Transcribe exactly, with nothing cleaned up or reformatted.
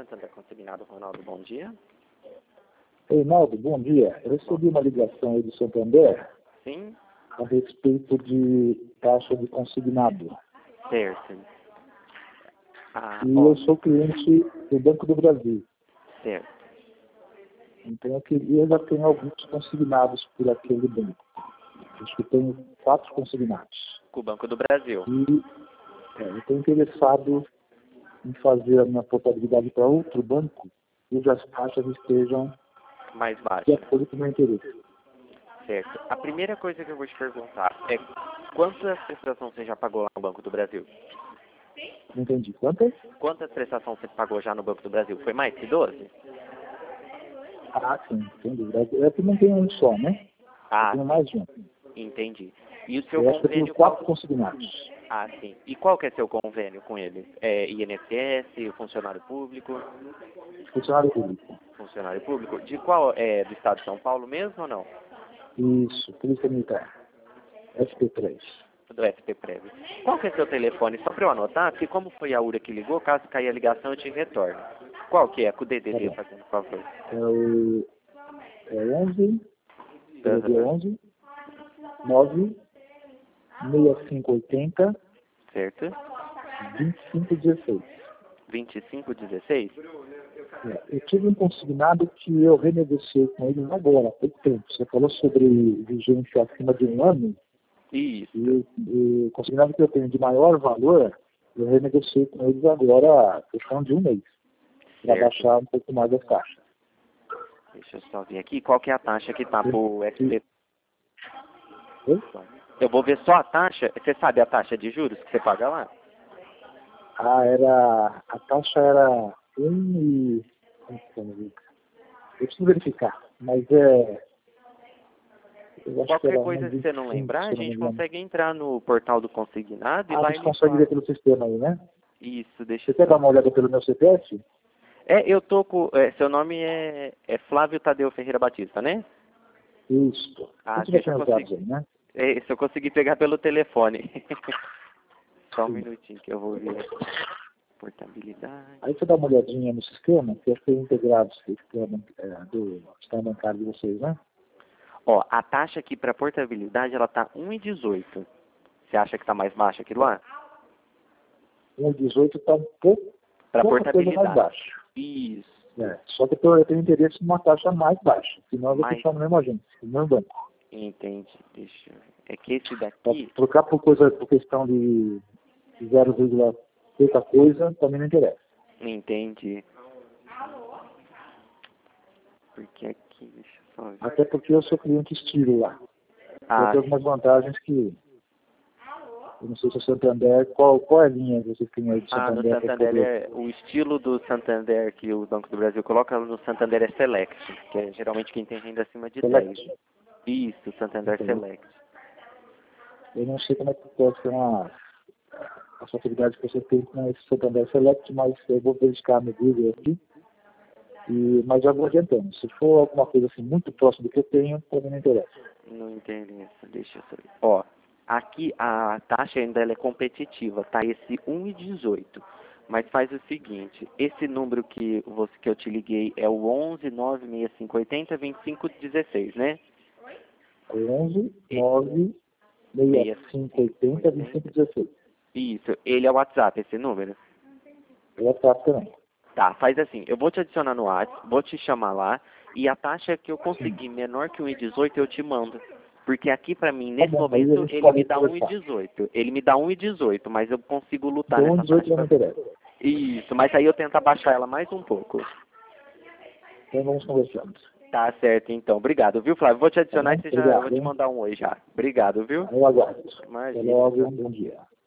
Santander Consignado, Ronaldo, bom dia. Reinaldo, bom dia. Eu recebi uma ligação aí do Santander. Sim. A respeito de taxa de consignado. Certo. Ah, e ó, eu sou cliente do Banco do Brasil. certo. Então eu queria, já tenho alguns consignados por aquele banco. Acho que tenho quatro consignados. Com o Banco do Brasil. E é, eu estou interessado em fazer a minha portabilidade para outro banco, cujas taxas estejam Mais de baixa. acordo com o meu interesse. Certo. A primeira coisa que eu vou te perguntar é quantas prestações você já pagou lá no Banco do Brasil? Não entendi. Quantas? Quantas prestações você pagou já no Banco do Brasil? Foi mais que doze? Ah, sim, sem dúvida. É que não tem um só, né? Ah, Eu tenho mais de um. entendi. E o seu Eu acho que eu tenho convênio... quatro consignados. Ah, sim. E qual que é seu convênio com eles? É I N S S, funcionário público? Funcionário público. Funcionário público? De qual? É do estado de São Paulo mesmo ou não? Isso, Polícia Militar. F P três. Do F P Prev. Qual que é seu telefone? Só para eu anotar, porque como foi a URA que ligou, caso caia a ligação eu te retorno. Qual que é? Com o D D D, Tá bom. fazendo favor. É o é onze, Aham. onze, nove, sessenta e cinco oitenta, Certo? vinte e cinco dezesseis. vinte e cinco dezesseis? É, eu tive um consignado que eu renegociei com eles agora, há pouco tempo. Você falou sobre vigência acima de um ano, Isso. e, e o consignado que eu tenho de maior valor, eu renegociei com eles agora, questão de um mês, para Certo. baixar um pouco mais as taxas. Deixa eu só ver aqui. Qual que é a taxa que tá pro F P? Oi? Eu vou ver só a taxa. Você sabe a taxa de juros que você paga lá? Ah, era. A taxa era um e. Eu preciso verificar, mas é. Eu acho que Qualquer era coisa, se você não um e vinte e cinco, lembrar, a se eu não me gente engano. consegue entrar no portal do consignado e Ah, lá você ele consegue fala. ver pelo sistema aí, né? Isso, deixa Você eu quer dar só. uma olhada pelo meu C P F? É, eu tô com. É, seu nome é, é Flávio Tadeu Ferreira Batista, né? Isso. Ah, Você já deixa eu tem os dados conseguir. aí, né? É, se eu conseguir pegar pelo telefone. Só um minutinho que eu vou ver aqui. Portabilidade. Aí você dá uma olhadinha no sistema, que acho que é integrado o sistema é, do sistema bancário de vocês, né? Ó, a taxa aqui para portabilidade ela tá um e dezoito. Você acha que tá mais baixa aqui lá? um e dezoito está um pouco, Para pouca coisa mais portabilidade. baixa. Isso. É, só que eu tenho interesse numa taxa mais baixa, senão eu vou Mais. fechar no mesmo agente, no mesmo banco. Entendi. Deixa eu ver. É que esse Pra daqui. trocar por coisa, por questão de zero vírgula pouca coisa, também não interessa. Entendi. Porque aqui, deixa eu só ver. Até porque eu sou cliente estilo lá. Ah, Eu tenho algumas vantagens que, eu não sei se o Santander, qual, qual é a linha que vocês têm aí de Ah, no Santander para Santander poder... é o estilo do Santander que o Banco do Brasil coloca no Santander é Select, que é geralmente quem tem renda acima de dez. Select? Isso, Santander Então, Select. eu não sei como é que pode ser uma, a facilidade que você tem com esse Santander Select, mas eu vou verificar no Google aqui. E, mas já vou adiantando. Se for alguma coisa assim muito próxima do que eu tenho, também não interessa. Não interessa, deixa eu saber. Ó, aqui a taxa ainda ela é competitiva, tá? Esse um e dezoito. Mas faz o seguinte, esse número que, você, que eu te liguei é o onze nove seis cinco oito zero vinte e cinco dezesseis, né? onze, E- nove, sessenta e cinco, oitenta, vinte e cinco, dezesseis. Isso, ele é o WhatsApp, esse número. O WhatsApp também. Tá, faz assim, eu vou te adicionar no WhatsApp, vou te chamar lá, e a taxa que eu Sim. conseguir menor que um e dezoito eu te mando. Porque aqui pra mim, Tá nesse bom, aí a momento, gente ele me pode dá um e conversar. dezoito. Ele me dá um e dezoito, mas eu consigo lutar Então, nessa dezoito taxa já não pra... interessa. Isso, mas aí eu tento abaixar ela mais um pouco. Então vamos conversando. Tá certo, então. Obrigado, viu, Flávio? Vou te Tá adicionar bom? e você já, eu vou Obrigado, te hein? mandar um oi já. Obrigado, viu? Eu aguardo. Até Imagina. logo. Bom dia.